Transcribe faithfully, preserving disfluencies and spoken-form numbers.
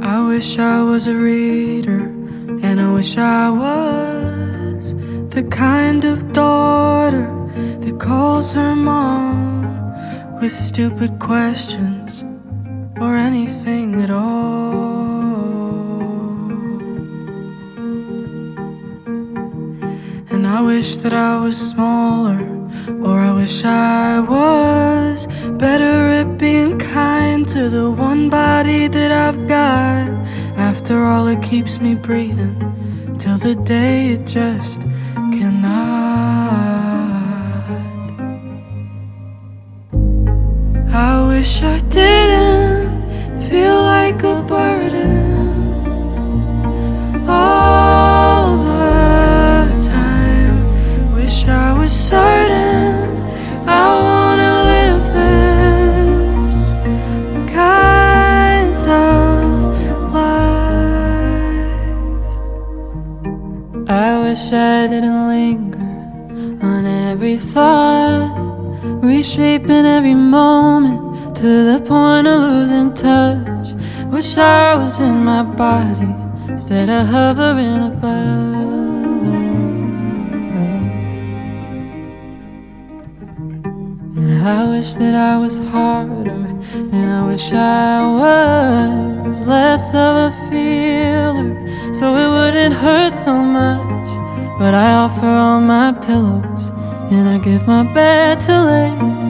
I wish I was a reader, and I wish I was the kind of daughter that calls her mom with stupid questions or anything at all. And I wish that I was smaller, or I wish I was better at being kind to the one body that I've got. After all, it keeps me breathing till the day it just cannot. I wish I didn't feel like a burden all the time. Wish I was certain I wanna live this kind of life. I wish I didn't linger on every thought, reshaping every moment to the point of losing touch. Wish I was in my body instead of hovering above. And I wish that I was harder, and I wish I was less of a feeler, so it wouldn't hurt so much. But I offer all my pillows, and I give my bed to lay